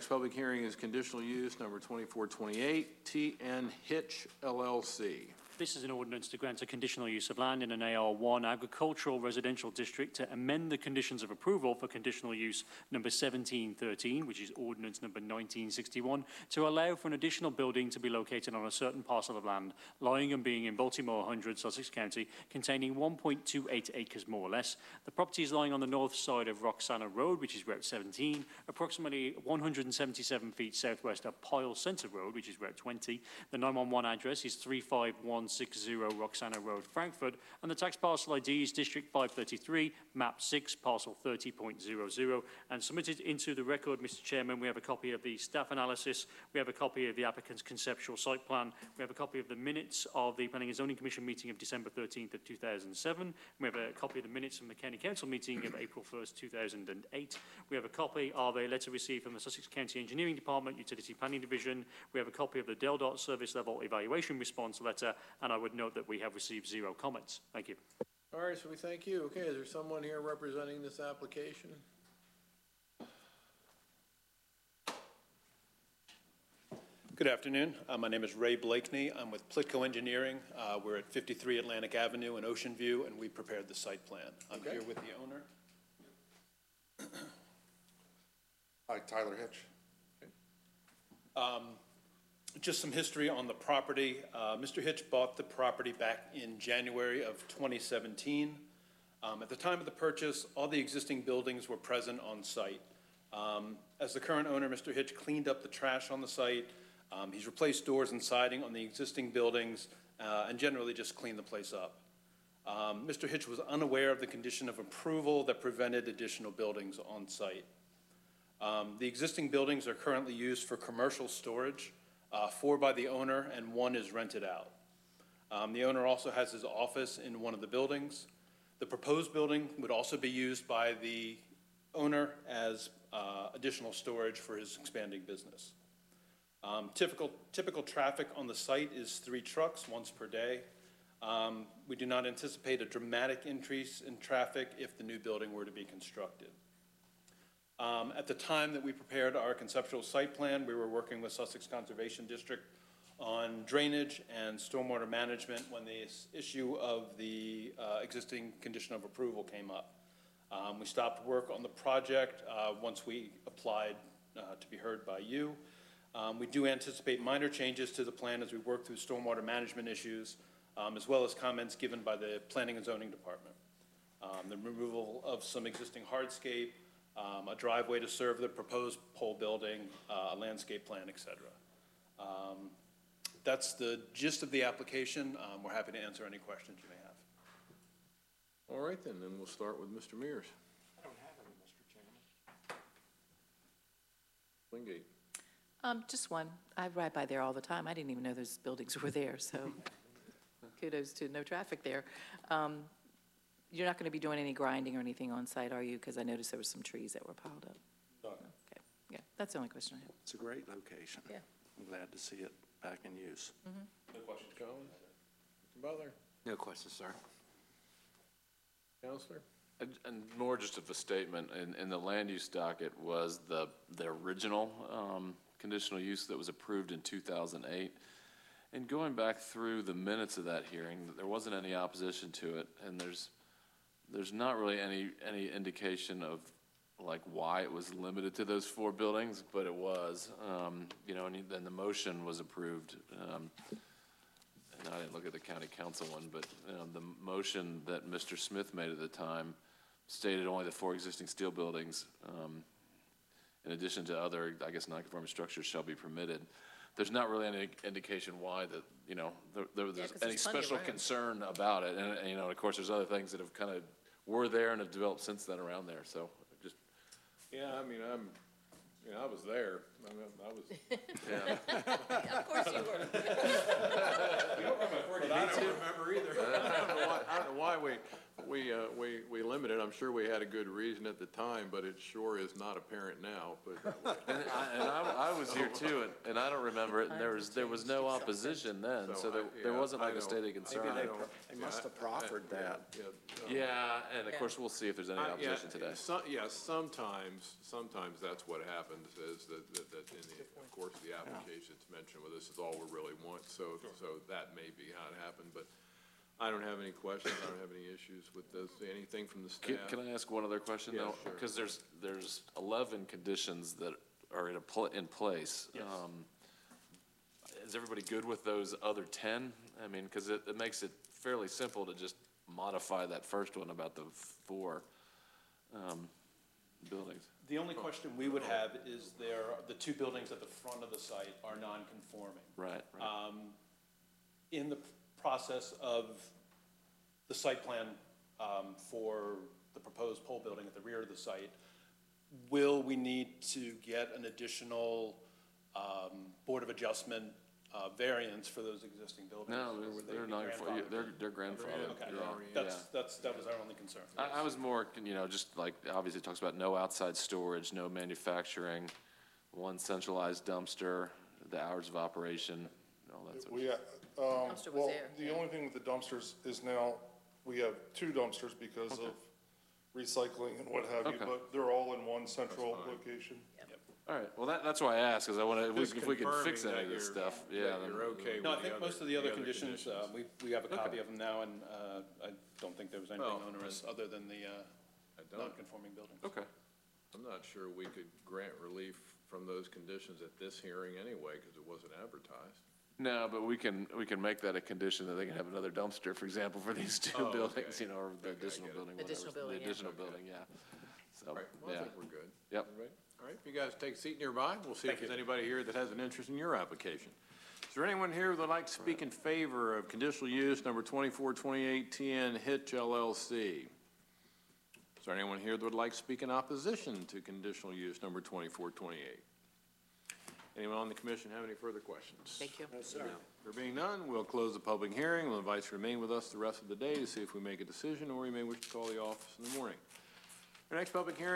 next public hearing is conditional use number 2428, TN Hitch LLC. This is an ordinance to grant a conditional use of land in an AR1 agricultural residential district to amend the conditions of approval for conditional use number 1713, which is ordinance number 1961, to allow for an additional building to be located on a certain parcel of land lying and being in Baltimore 100, Sussex County, containing 1.28 acres more or less. The property is lying on the north side of Roxana Road, which is Route 17, approximately 177 feet southwest of Pyle Centre Road, which is Route 20. The 911 address is 35160 Roxana Road, Frankfurt, and the tax parcel ID is District 533, Map 6, Parcel 30.00, and submitted into the record, Mr. Chairman, we have a copy of the staff analysis, we have a copy of the applicant's conceptual site plan, we have a copy of the minutes of the Planning and Zoning Commission meeting of December 13th of 2007, we have a copy of the minutes from the County Council meeting of April 1st, 2008, we have a copy of a letter received from the Sussex County Engineering Department, Utility Planning Division, we have a copy of the DELDOT Service Level Evaluation Response Letter, and I would note that we have received 0 comments. Thank you. All right, so we thank you. Okay, is there someone here representing this application? Good afternoon. My name is Ray Blakeney. I'm with Plitco Engineering. We're at 53 Atlantic Avenue in Ocean View, and we prepared the site plan. I'm here with the owner. Hi, Tyler Hitch. Just some history on the property. Mr. Hitch bought the property back in January of 2017. At the time of the purchase, all the existing buildings were present on site. As the current owner, Mr. Hitch cleaned up the trash on the site. He's replaced doors and siding on the existing buildings and generally just cleaned the place up. Mr. Hitch was unaware of the condition of approval that prevented additional buildings on site. The existing buildings are currently used for commercial storage. 4 by the owner and 1 is rented out. The owner also has his office in one of the buildings. The proposed building would also be used by the owner as additional storage for his expanding business. Typical traffic on the site is 3 trucks once per day. We do not anticipate a dramatic increase in traffic if the new building were to be constructed. At the time that we prepared our conceptual site plan, we were working with Sussex Conservation District on drainage and stormwater management when the issue of the existing condition of approval came up. We stopped work on the project once we applied to be heard by you. We do anticipate minor changes to the plan as we work through stormwater management issues, as well as comments given by the Planning and Zoning Department. The removal of some existing hardscape, a driveway to serve the proposed pole building, a landscape plan, etc. That's the gist of the application. We're happy to answer any questions you may have. All right, then we'll start with Mr. Mears. I don't have any, Mr. Chairman. Wingate. Just one. I ride by there all the time. I didn't even know those buildings were there, so kudos to no traffic there. You're not going to be doing any grinding or anything on site, are you? Because I noticed there were some trees that were piled up. No. Okay. Yeah, that's the only question I have. It's a great location. Yeah. I'm glad to see it back in use. No questions, Collins? Mr. Butler? No questions, sir. Counselor? And more just of a statement, in the land use docket was the original conditional use that was approved in 2008. And going back through the minutes of that hearing, there wasn't any opposition to it, and there's not really any indication of like why it was limited to those 4 buildings, but it was, you know, and then the motion was approved. And I didn't look at the county council one, but the motion that Mr. Smith made at the time stated only the 4 existing steel buildings, in addition to other, I guess, non-conforming structures shall be permitted. There's not really any indication why that, you know, there's any special concern about it. And, you know, of course, there's other things that have kind of were there and have developed since then around there. So just. Yeah, I mean, I was there. I was. Yeah. Of course you were. But I don't remember either. I don't know why we limited. I'm sure we had a good reason at the time, but it sure is not apparent now. But and I was here too, and I don't remember it. And there was no opposition then, so there wasn't like a stated concern. Maybe they must have proffered that. Yeah, and of course we'll see if there's any opposition today. Sometimes that's what happens is that application that's mentioned, well, this is all we really want, so that may be how it happened, but I don't have any questions, I don't have any issues with this, anything from the staff. Can I ask one other question Yeah, though? sure. Because there's 11 conditions that are in place. Yes. Is everybody good with those other 10? I mean, because it makes it fairly simple to just modify that first one about the 4 buildings. The only question we would have is the 2 buildings at the front of the site are non-conforming. Right, In the process of the site plan for the proposed pole building at the rear of the site, will we need to get an additional Board of Adjustment variance for those existing buildings? No, or would they they're be not, grandfathered? they're grandfathered. Okay, Yeah. that was our only concern. I was more, just like, obviously it talks about no outside storage, no manufacturing, 1 centralized dumpster, the hours of operation, all that sort of. We, Dumpster was well, there, the yeah. only thing with the dumpsters is now, we have 2 dumpsters because of recycling and what have you, Okay. but they're all in one central location. All right, well, that's why I asked, because I want to, Just if we could fix confirming any of that this you're- stuff, that yeah. you're okay with No, I the think other- most of the other conditions, we have a copy Okay. of them now, and I don't think there was anything Well, onerous other than the I don't, non-conforming buildings. Okay, I'm not sure we could grant relief from those conditions at this hearing anyway, because it wasn't advertised. no, but we can make that a condition that they can have another dumpster, for example, for these 2 Oh, buildings, okay. or the Okay, I additional get it. building, whatever. Additional building, The yeah. additional Okay. building, yeah. So, All right, well, I yeah, think we're good. Yep. Everybody? All right, you guys take a seat nearby. We'll see if Thank there's you. anybody here that has an interest in your application. Is there anyone here that would like to speak in favor of conditional use number 242810 Hitch LLC? Is there anyone here that would like to speak in opposition to conditional use number 2428? Anyone on the commission have any further questions? Thank you. There being none, we'll close the public hearing. We'll invite you to remain with us the rest of the day to see if we make a decision, or you may wish to call the office in the morning. Our next public hearing